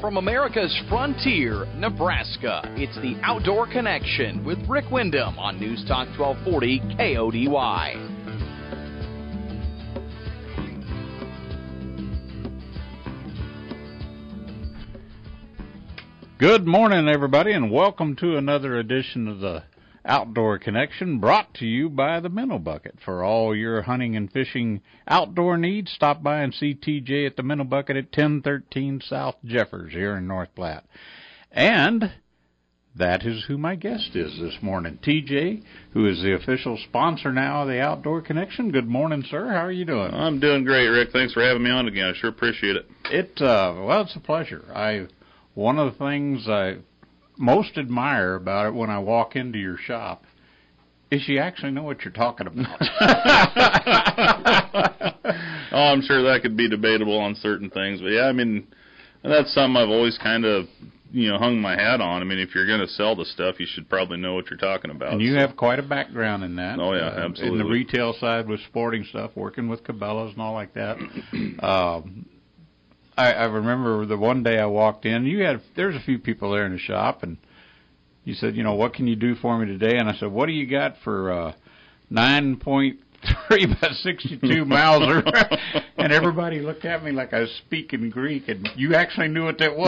From America's frontier, Nebraska, it's the Outdoor Connection with Rick Wyndham on News Talk 1240 KODY. Good morning, everybody, and welcome to another edition of the Outdoor Connection, brought to you by the Minnow Bucket. For all your hunting and fishing outdoor needs, stop by and see TJ at the Minnow Bucket at 1013 South Jeffers here in North Platte. And that is who my guest is this morning, TJ, who is the official sponsor now of the Outdoor Connection. Good morning, sir. How are you doing? I'm doing great, Rick. Thanks for having me on again. I sure appreciate it. Well, it's a pleasure. One of the things I most admire about it when I walk into your shop is you actually know what you're talking about. Oh, I'm sure that could be debatable on certain things. But, yeah, I mean, that's something I've always kind of, hung my hat on. I mean, if you're going to sell the stuff, you should probably know what you're talking about. And you have quite a background in that. Oh, yeah, absolutely. In the retail side with sporting stuff, working with Cabela's and all like that. I remember the one day I walked in, there's a few people there in the shop, and you said, what can you do for me today? And I said, what do you got for 9.3 by 62 Mauser? And everybody looked at me like I was speaking Greek, and you actually knew what that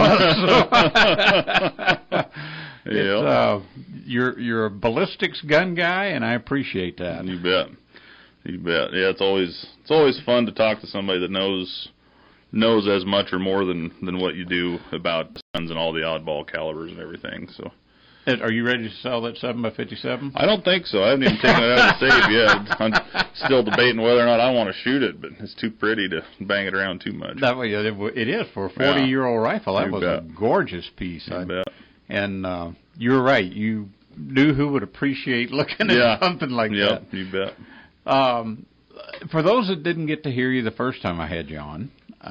was. Yeah. You're a ballistics gun guy, and I appreciate that. You bet. Yeah, it's always fun to talk to somebody that knows as much or more than what you do about guns and all the oddball calibers and everything. So, are you ready to sell that 7x57? I don't think so. I haven't even taken it out of the safe yet. I'm still debating whether or not I want to shoot it, but it's too pretty to bang it around too much. That way, it is for a 40-year-old rifle. That was a gorgeous piece. You bet. And you're right. You knew who would appreciate looking at something like that. Yeah, you bet. For those that didn't get to hear you the first time I had you on,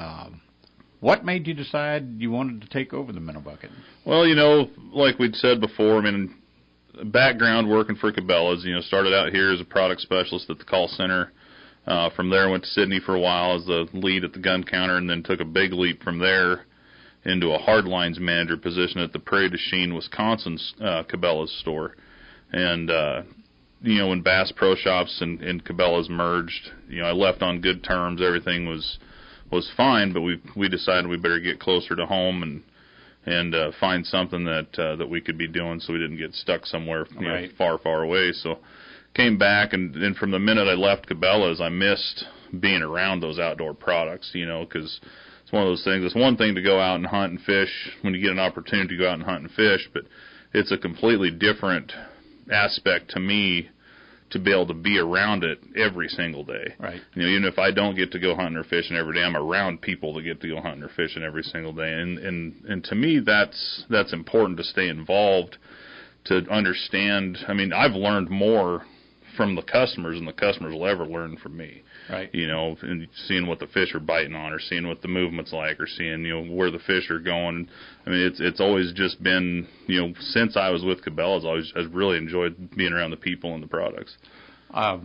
what made you decide you wanted to take over the Minnow Bucket? Well, like we'd said before, I mean, background working for Cabela's, started out here as a product specialist at the call center. From there, went to Sydney for a while as the lead at the gun counter, and then took a big leap from there into a hardlines manager position at the Prairie du Chien, Wisconsin Cabela's store. And, when Bass Pro Shops and Cabela's merged, I left on good terms. Everything was fine, but we decided we better get closer to home and find something that we could be doing so we didn't get stuck somewhere far away. So came back, and from the minute I left Cabela's, I missed being around those outdoor products, because it's one of those things. It's one thing to go out and hunt and fish when you get an opportunity to go out and hunt and fish, but it's a completely different aspect to me to be able to be around it every single day. Right. Even if I don't get to go hunting or fishing every day, I'm around people that get to go hunting or fishing every single day. And to me, that's important to stay involved, to understand. I mean, I've learned more from the customers than the customers will ever learn from me. Right. And seeing what the fish are biting on, or seeing what the movement's like, or seeing, where the fish are going. I mean, it's always just been, since I was with Cabela's, I've really enjoyed being around the people and the products. I've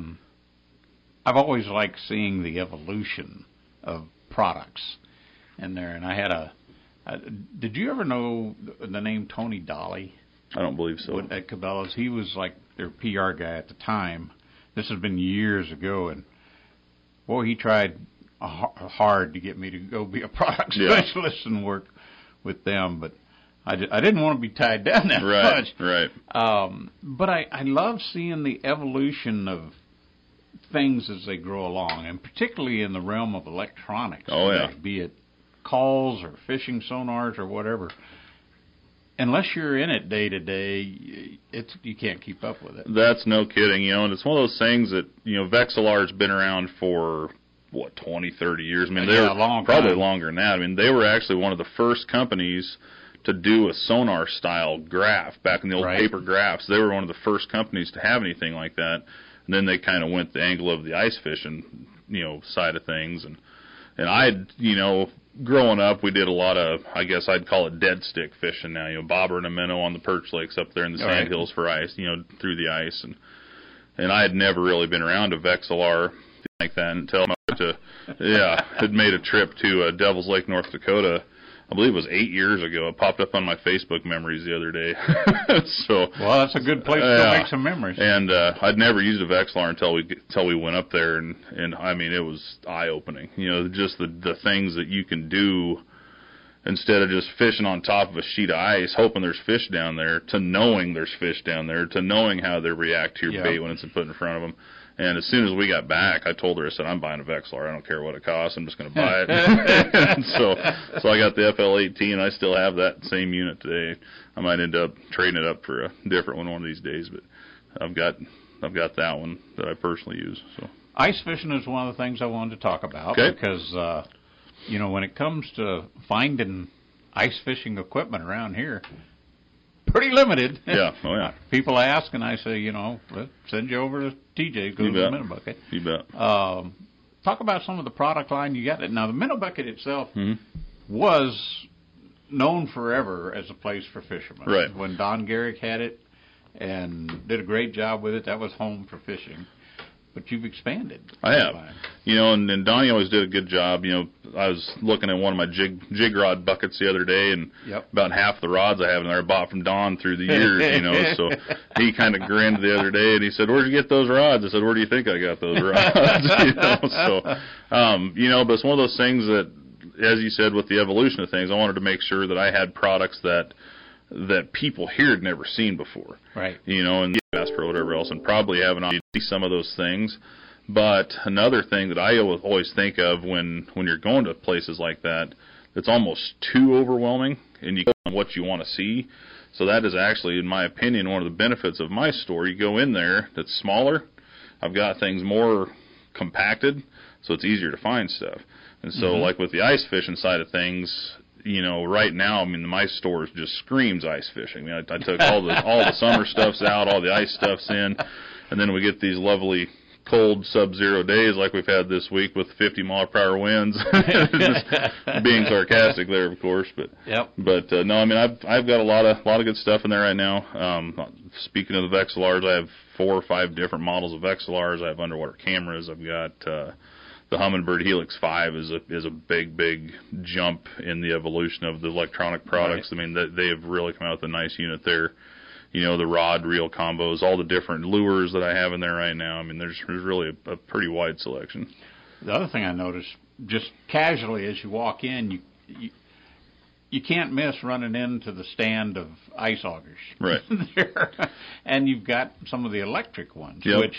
always liked seeing the evolution of products in there. And I had did you ever know the name Tony Dolly? I don't believe so. At Cabela's, he was like their PR guy at the time. This has been years ago, and boy, he tried hard to get me to go be a product specialist and work with them, but I didn't want to be tied down that much. Right. But I love seeing the evolution of things as they grow along, and particularly in the realm of electronics. Oh, yeah. Be it calls or fishing sonars or whatever. Unless you're in it day to day, you can't keep up with it. That's no kidding, and it's one of those things that, Vexilar's been around for, 20, 30 years. I mean, they were probably longer than that. I mean, they were actually one of the first companies to do a sonar-style graph back in the old paper graphs. They were one of the first companies to have anything like that. And then they kind of went the angle of the ice fishing, side of things. And I'd, growing up, we did a lot of, I guess I'd call it dead stick fishing now, bobber and a minnow on the perch lakes up there in the sand hills for ice, through the ice. And I had never really been around a Vexilar like that until I had made a trip to Devil's Lake, North Dakota I believe it was 8 years ago. It popped up on my Facebook memories the other day. So, well, that's a good place to make some memories. And I'd never used a Vexilar until we went up there, and I mean, it was eye-opening. Just the things that you can do instead of just fishing on top of a sheet of ice, hoping there's fish down there, to knowing there's fish down there, to knowing how they react to your bait when it's put in front of them. And as soon as we got back, I told her, I said, I'm buying a Vexilar. I don't care what it costs. I'm just going to buy it. And so I got the FL18. I still have that same unit today. I might end up trading it up for a different one of these days, but I've got that one that I personally use. So ice fishing is one of the things I wanted to talk about because, when it comes to finding ice fishing equipment around here, pretty limited. Yeah, oh yeah. People ask, and I say, let's send you over to TJ, go to the Minnow Bucket. You bet. Talk about some of the product line you got. Now, the Minnow Bucket itself was known forever as a place for fishermen. Right. When Don Garrick had it and did a great job with it, that was home for fishing. But you've expanded. I have. And Donnie always did a good job. I was looking at one of my jig rod buckets the other day, and about half the rods I have in there I bought from Don through the years, So he kind of grinned the other day, and he said, "Where'd you get those rods?" I said, "Where do you think I got those rods?" But it's one of those things that, as you said, with the evolution of things, I wanted to make sure that I had products that people here had never seen before. Right. And Bass Pro, whatever else, and probably have an opportunity to see some of those things. But another thing that I always think of when you're going to places like that, it's almost too overwhelming, and you go on what you want to see. So that is actually, in my opinion, one of the benefits of my store. You go in there, that's smaller. I've got things more compacted, so it's easier to find stuff. And so, like with the ice fishing side of things, right now, my store just screams ice fishing. I took all the summer stuffs out, all the ice stuff's in, and then we get these lovely cold sub-zero days like we've had this week with 50-mile-per-hour winds. Just being sarcastic there, of course, but no, I've got a lot of good stuff in there right now. Speaking of the Vexilars, I have 4 or 5 different models of Vexilars. I have underwater cameras. I've got the Humminbird Helix 5 is a big jump in the evolution of the electronic products. Right. They have really come out with a nice unit there. The rod reel combos, all the different lures that I have in there right now. There's really a pretty wide selection. The other thing I noticed, just casually as you walk in, you can't miss running into the stand of ice augers. Right. There. And you've got some of the electric ones, which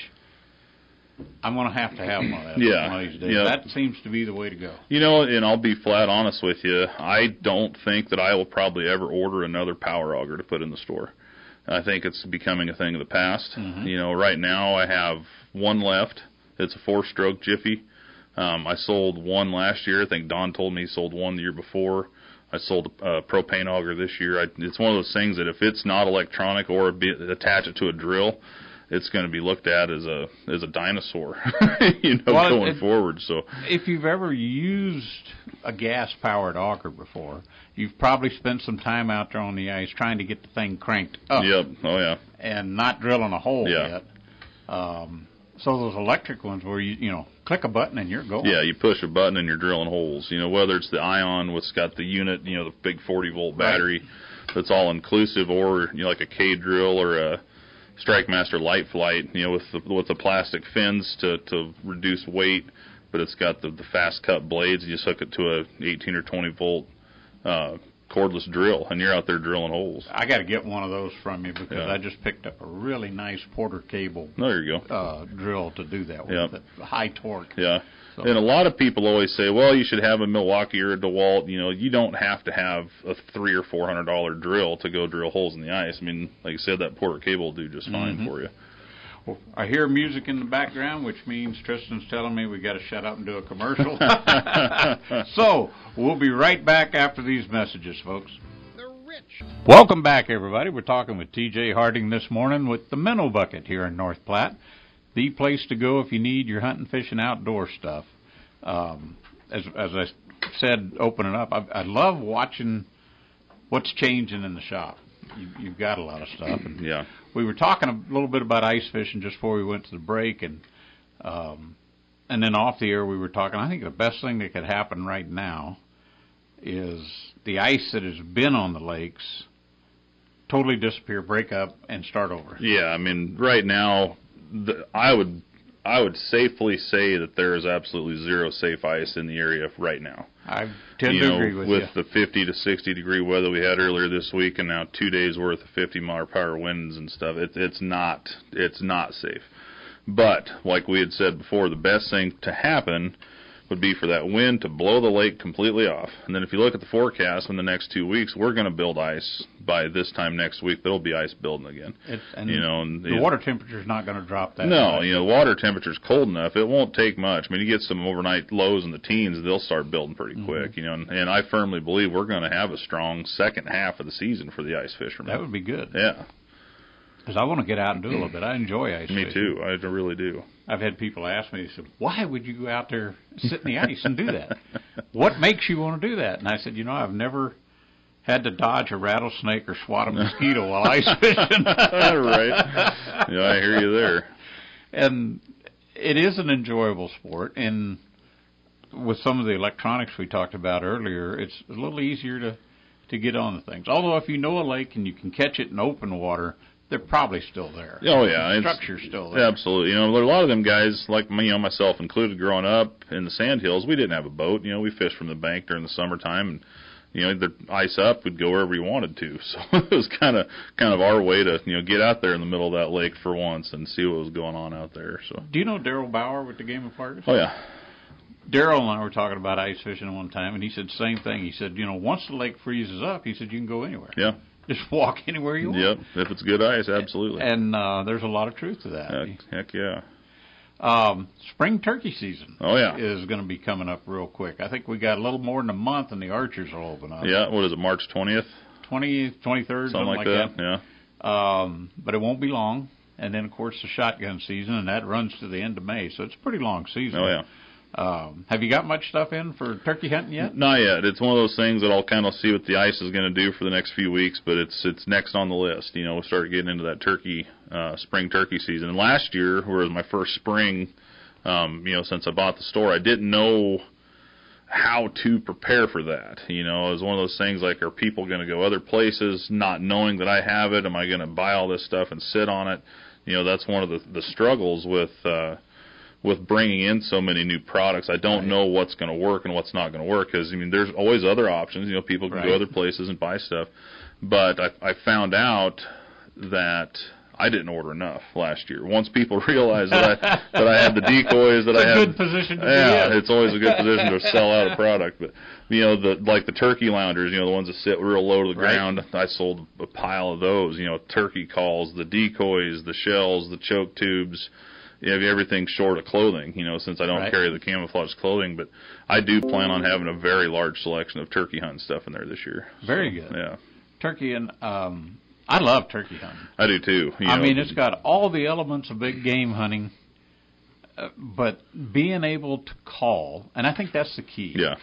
I'm going to have one of that one of these days. That seems to be the way to go. And I'll be flat honest with you, I don't think that I will probably ever order another power auger to put in the store. I think it's becoming a thing of the past. Right now I have one left. It's a 4-stroke Jiffy. I sold one last year. I think Don told me he sold one the year before. I sold a propane auger this year. It's one of those things that if it's not electronic or attach it to a drill, it's going to be looked at as a dinosaur, going forward. So, if you've ever used a gas-powered auger before, you've probably spent some time out there on the ice trying to get the thing cranked up. Yep. Oh yeah. And not drilling a hole yet. So those electric ones where you click a button and you're going. Yeah, you push a button and you're drilling holes. Whether it's the Ion, which got the unit, the big 40-volt battery, that's all inclusive, or like a K drill or a StrikeMaster Light Flight, with the plastic fins to reduce weight, but it's got the fast cut blades. You just hook it to a 18 or 20 volt cordless drill, and you're out there drilling holes. I got to get one of those from you because I just picked up a really nice Porter cable. There you go. Drill to do that with. High torque. Yeah. So. And a lot of people always say, well, you should have a Milwaukee or a DeWalt. You don't have to have a $300 or $400 drill to go drill holes in the ice. Like I said, that Porter cable will do just fine for you. Well, I hear music in the background, which means Tristan's telling me we got to shut up and do a commercial. So we'll be right back after these messages, folks. Welcome back, everybody. We're talking with TJ Harding this morning with the Minnow Bucket here in North Platte. The place to go if you need your hunting, fishing, outdoor stuff. As I said, opening up, I love watching what's changing in the shop. You've got a lot of stuff. And we were talking a little bit about ice fishing just before we went to the break, and then off the air we were talking. I think the best thing that could happen right now is the ice that has been on the lakes totally disappear, break up, and start over. Yeah, I mean, right now, I would safely say that there is absolutely zero safe ice in the area right now. I tend to agree with you. With the 50 to 60 degree weather we had earlier this week, and now 2 days worth of 50-mile-per-hour winds and stuff, it's not safe. But like we had said before, the best thing to happen would be for that wind to blow the lake completely off. And then if you look at the forecast in the next 2 weeks, we're going to build ice by this time next week. There'll be ice building again. The water temperature is not going to drop that No, much. Water temperature's cold enough. It won't take much. I mean, you get some overnight lows in the teens, they'll start building pretty quick. And I firmly believe we're going to have a strong second half of the season for the ice fishermen. That would be good. Yeah. Because I want to get out and do a little bit. I enjoy ice fishing. Me too. I really do. I've had people ask me, they said, why would you go out there, sit in the ice and do that? What makes you want to do that? And I said, I've never had to dodge a rattlesnake or swat a mosquito while ice fishing. Right. Yeah, I hear you there. And it is an enjoyable sport. And with some of the electronics we talked about earlier, it's a little easier to get on the things. Although if you know a lake and you can catch it in open water, they're probably still there. Oh, yeah. The structure's still there. Absolutely. A lot of them guys, like me, myself included, growing up in the sandhills, we didn't have a boat. We fished from the bank during the summertime, and, the ice up, we'd go wherever we wanted to. So it was kind of our way to, get out there in the middle of that lake for once and see what was going on out there. So. Do you know Daryl Bauer with the Game of Fargus? Oh, yeah. Daryl and I were talking about ice fishing one time, and he said the same thing. He said, once the lake freezes up, he said, you can go anywhere. Yeah. Just walk anywhere you want. Yep, if it's good ice, absolutely. And there's a lot of truth to that. Heck yeah. Spring turkey season is going to be coming up real quick. I think we got a little more than a month, and the archers will open up. Yeah, what is it, March 20th? 20th, 23rd, something like that. Yeah. But it won't be long. And then, of course, the shotgun season, and that runs to the end of May, so it's a pretty long season. Oh, yeah. Have you got much stuff in for turkey hunting yet? Not yet. It's one of those things that I'll kind of see what the ice is going to do for the next few weeks, but it's next on the list. We'll start getting into that spring turkey season. And last year, where it was my first spring, since I bought the store, I didn't know how to prepare for that. It was one of those things like, are people going to go other places not knowing that I have it? Am I going to buy all this stuff and sit on it? That's one of the struggles with bringing in so many new products. I don't know what's going to work and what's not going to work because, there's always other options. People can go other places and buy stuff. But I found out that I didn't order enough last year. Once people realized that I had the decoys that I had. It's a good position to be in. It's always a good position to sell out a product. But, the turkey loungers, the ones that sit real low to the ground, I sold a pile of those. Turkey calls, the decoys, the shells, the choke tubes. Everything short of clothing, since I don't carry the camouflage clothing. But I do plan on having a very large selection of turkey hunting stuff in there this year. Very good. Yeah. Turkey and I love turkey hunting. I do too. It's got all the elements of big game hunting, but being able to call, and I think that's the key. Yeah.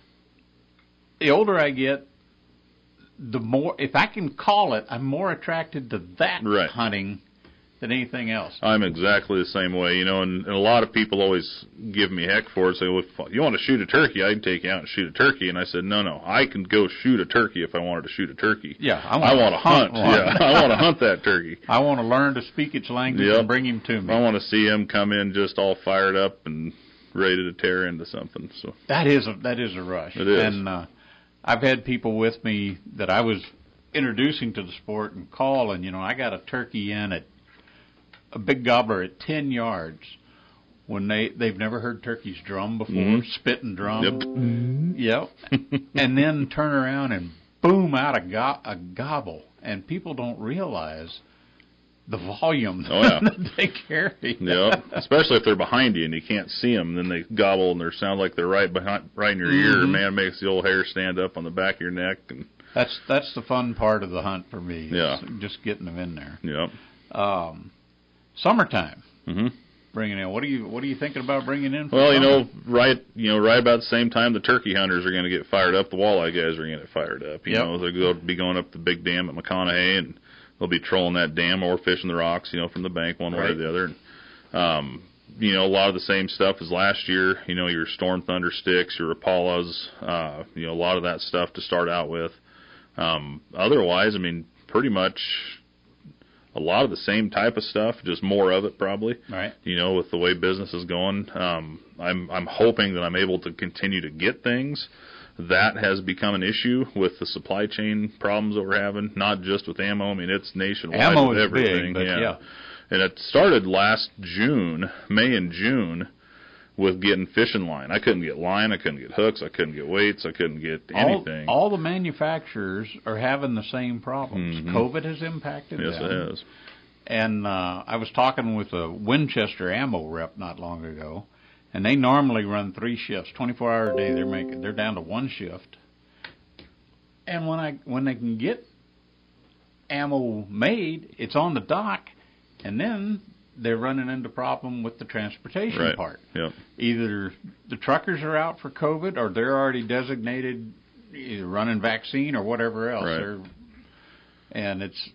The older I get, the more, if I can call it, I'm more attracted to that hunting than anything else. I'm exactly the same way, and a lot of people always give me heck for it. Say, well, if you want to shoot a turkey, I can take you out and shoot a turkey. And I said, no, I can go shoot a turkey if I wanted to shoot a turkey. Yeah, I want to hunt. Yeah, I want to hunt that turkey. I want to learn to speak its language and bring him to me. I want to see him come in just all fired up and ready to tear into something. So that is a rush. It is. And I've had people with me that I was introducing to the sport and call, and I got a turkey in at a big gobbler at 10 yards when they've never heard turkeys drum before, spit and drum. Yep. And then turn around and boom out a gobble. And people don't realize the volume that they carry. Yeah, especially if they're behind you and you can't see them. Then they gobble and they sound like they're right in your ear. Man, it makes the old hair stand up on the back of your neck. And that's the fun part of the hunt for me. Yeah. Just getting them in there. Yeah. Summertime. Bringing in. What are you thinking about bringing in? Well, right about the same time the turkey hunters are going to get fired up, the walleye guys are going to get fired up. They'll be going up the big dam at McConaughey, and they'll be trolling that dam or fishing the rocks, from the bank one way or the other. a lot of the same stuff as last year. Your Storm Thunder sticks, your Impalas, a lot of that stuff to start out with. Otherwise, pretty much a lot of the same type of stuff, just more of it probably. Right. With the way business is going, I'm hoping that I'm able to continue to get things. That has become an issue with the supply chain problems that we're having, not just with ammo. It's nationwide ammo with is everything. Big, but yeah. And it started last May and June, with getting fishing line. I couldn't get line, I couldn't get hooks, I couldn't get weights, I couldn't get anything. All the manufacturers are having the same problems. Mm-hmm. COVID has impacted them. Yes, it has. And I was talking with a Winchester ammo rep not long ago, and they normally run 3 shifts, 24 hours a day. They're down to 1 shift. And when they can get ammo made, it's on the dock, and then they're running into problem with the transportation part. Yep. Either the truckers are out for COVID, or they're already designated either running vaccine or whatever else. Right. And it's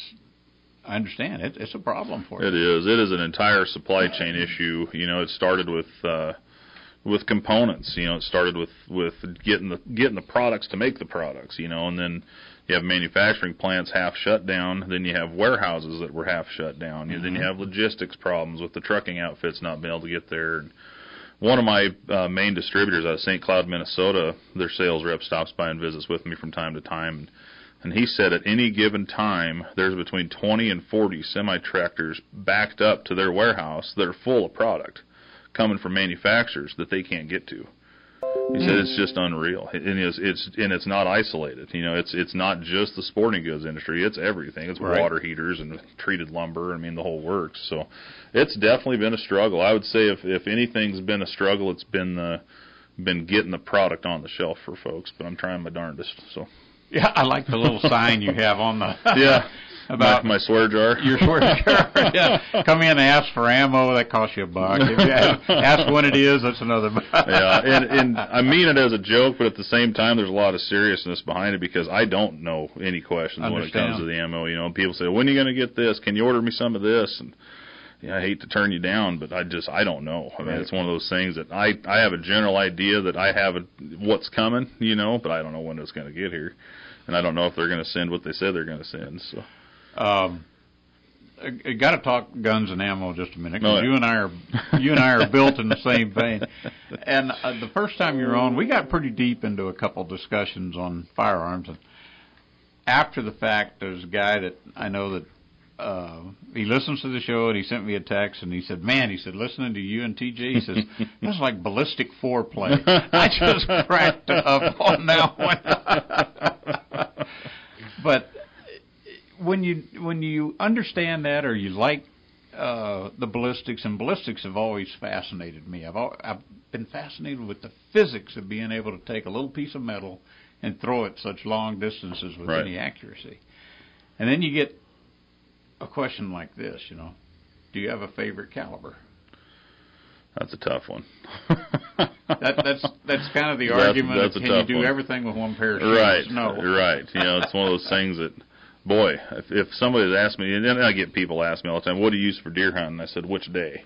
I understand it's a problem for you. It is. It is an entire supply chain issue. It started with components. It started with getting the products to make the products. And then you have manufacturing plants half shut down. Then you have warehouses that were half shut down. Mm-hmm. Then you have logistics problems with the trucking outfits not being able to get there. And one of my main distributors out of St. Cloud, Minnesota, their sales rep stops by and visits with me from time to time. And he said at any given time, there's between 20 and 40 semi-tractors backed up to their warehouse that are full of product coming from manufacturers that they can't get to. He said it's just unreal, and it's not isolated. It's not just the sporting goods industry; it's everything. It's water heaters and treated lumber. The whole works. So, it's definitely been a struggle. I would say if anything's been a struggle, it's been getting the product on the shelf for folks. But I'm trying my darndest. So. Yeah, I like the little sign you have on the about my swear jar. Your swear jar. Yeah. Come in and ask for ammo, that costs you $1. If you ask when it is, that's another $1. Yeah, and I mean it as a joke, but at the same time, there's a lot of seriousness behind it because I don't know any questions when it comes to the ammo. People say, "When are you going to get this? Can you order me some of this?" And I hate to turn you down, but I don't know. It's one of those things that I have a general idea that I have what's coming, but I don't know when it's going to get here. And I don't know if they're going to send what they said they're going to send. So, I got to talk guns and ammo just a minute because you and I are built in the same vein. And the first time you were on, we got pretty deep into a couple discussions on firearms. And after the fact, there's a guy that I know that he listens to the show, and he sent me a text, and he said, "Man," he said, "listening to you and TJ," he says, "that's like ballistic foreplay." I just cracked up on that one. But when you understand that, or you like the ballistics, and ballistics have always fascinated me. I've been fascinated with the physics of being able to take a little piece of metal and throw it such long distances with any accuracy. And then you get a question like this, do you have a favorite caliber? That's a tough one. That's kind of the argument. That's can you do everything with one pair of shoes? Right. No. Right. It's one of those things that, boy, if somebody's asked me, and then I get people ask me all the time, "What do you use for deer hunting?" I said, "Which day?"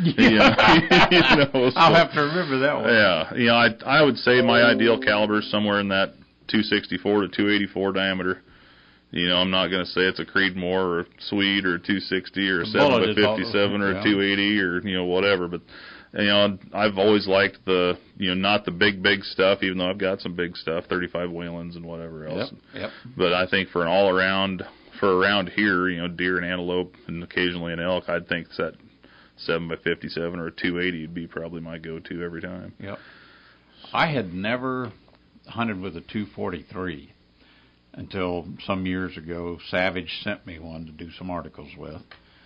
I'll have to remember that one. Yeah. I would say my ideal caliber is somewhere in that 264 to 284 diameter. I'm not going to say it's a Creedmoor or a Swede or a 260 or a 7x57 or a 280 or whatever, but I've always liked the not the big stuff, even though I've got some big stuff, 35 Whalens and whatever else. Yep. But I think for an all around around here, deer and antelope and occasionally an elk, I'd think that 7x57 or a 280 would be probably my go-to every time. Yep. I had never hunted with a 243. Until some years ago, Savage sent me one to do some articles with.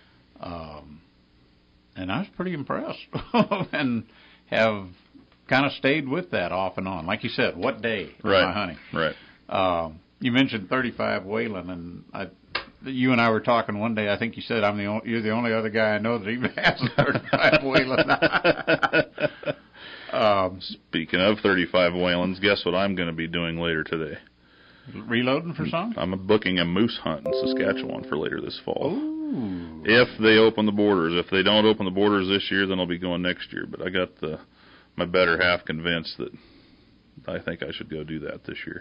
And I was pretty impressed and have kind of stayed with that off and on. Like you said, what day am I hunting? Right. You mentioned 35 Whalen, and you and I were talking one day. I think you said you're the only other guy I know that even has a 35 Whalen. Speaking of 35 Whalens, guess what I'm going to be doing later today? Reloading for some? I'm booking a moose hunt in Saskatchewan for later this fall. Oh, Ooh. If they open the borders. If they don't open the borders this year, then I'll be going next year. But I got my better half convinced that I think I should go do that this year.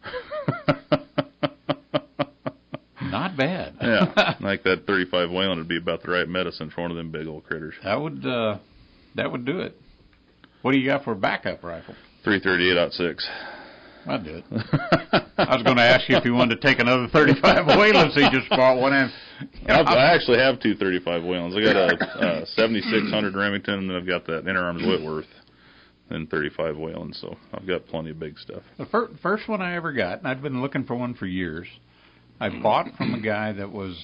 Not bad. Yeah, like that 35 Whalen would be about the right medicine for one of them big old critters. That would do it. What do you got for a backup rifle? 338-06. I'd do it. I was going to ask you if you wanted to take another 35 Whalen, so you just bought one in. I actually have two 35 Whalens. I got a 7600 Remington, and then I've got that Interarms Whitworth and 35 Whalen, so I've got plenty of big stuff. The first one I ever got, and I'd been looking for one for years, I bought from a guy that was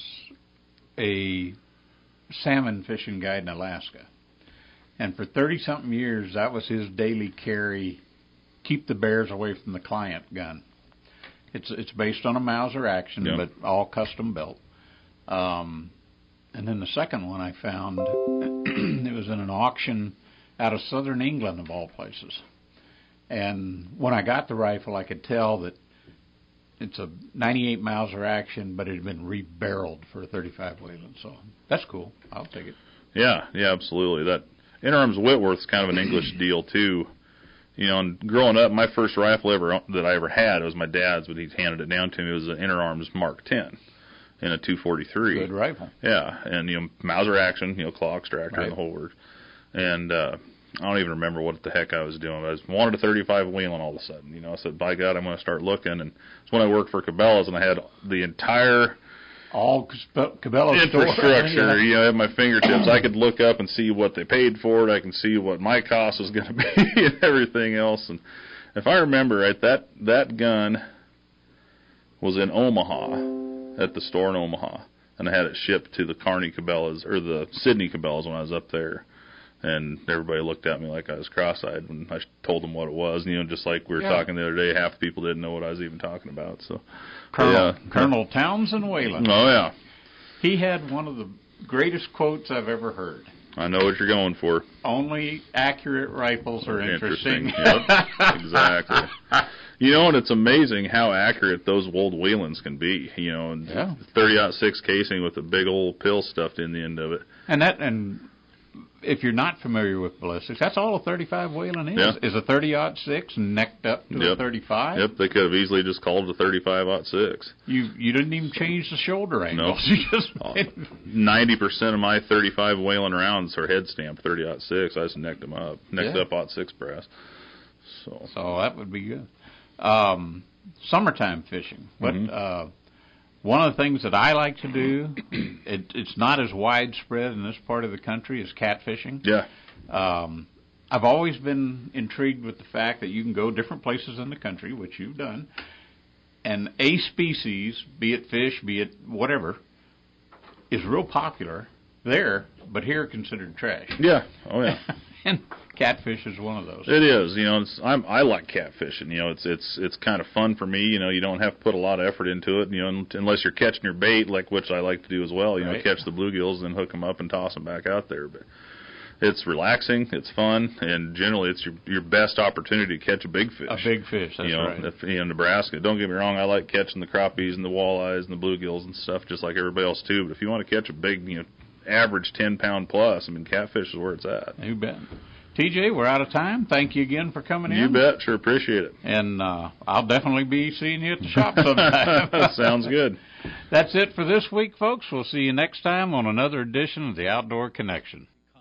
a salmon fishing guide in Alaska. And for 30-something years, that was his daily carry, keep the bears away from the client gun. It's based on a Mauser Action, yeah. but all custom built. And then the second one I found, it was in an auction out of southern England, of all places. And when I got the rifle, I could tell that it's a 98 Mauser Action, but it had been rebarreled for a 35 Whalen. So that's cool. I'll take it. Yeah, absolutely. That Interarms Whitworth's kind of an English deal, too. You know, and growing up, my first rifle that I ever had was my dad's, but he handed it down to me. It was an Interarms Mark 10 in a 243. Good rifle. Yeah, and, Mauser Action, claw extractor right. and the whole word. And I don't even remember what the heck I was doing. I wanted a 35 Whalen all of a sudden. I said, by God, I'm going to start looking. And it's when I worked for Cabela's, and I had the entire Cabela's infrastructure, at my fingertips. I could look up and see what they paid for it. I can see what my cost was going to be and everything else. And if I remember right, that gun was in Omaha, at the store in Omaha, and I had it shipped to the Kearney Cabela's, or the Sydney Cabela's when I was up there. And everybody looked at me like I was cross-eyed when I told them what it was. And, just like we were talking the other day, half the people didn't know what I was even talking about. So, Colonel Townsend Whalen. Oh, yeah. He had one of the greatest quotes I've ever heard. I know what you're going for. Only accurate rifles are interesting. Yep, exactly. And it's amazing how accurate those old Whalens can be. And 30-06 casing with a big old pill stuffed in the end of it. And if you're not familiar with ballistics, that's all a 35 Whalen is. Yeah. Is a 30-06 necked up to a 35. Yep, they could have easily just called it a 35-06. You didn't even change the shoulder angles. No. You just 90% of my 35 Whalen rounds are head stamped 30-06. I just necked them up, up 06 brass. So that would be good. Summertime fishing. One of the things that I like to do, it's not as widespread in this part of the country as catfishing. Yeah. I've always been intrigued with the fact that you can go different places in the country, which you've done, and a species, be it fish, be it whatever, is real popular there, but here considered trash. Yeah. Oh, yeah. And catfish is one of those. It is. I like catfishing. It's kind of fun for me. You don't have to put a lot of effort into it. Unless you're catching your bait, which I like to do as well. Right. Catch the bluegills and hook them up and toss them back out there. But it's relaxing. It's fun, and generally it's your best opportunity to catch a big fish. A big fish. That's right. If, Nebraska. Don't get me wrong. I like catching the crappies and the walleyes and the bluegills and stuff, just like everybody else too. But if you want to catch a big, average 10-pound plus, catfish is where it's at. You bet. TJ, we're out of time. Thank you again for coming in. You bet. Sure appreciate it. And I'll definitely be seeing you at the shop sometime. Sounds good. That's it for this week, folks. We'll see you next time on another edition of the Outdoor Connection.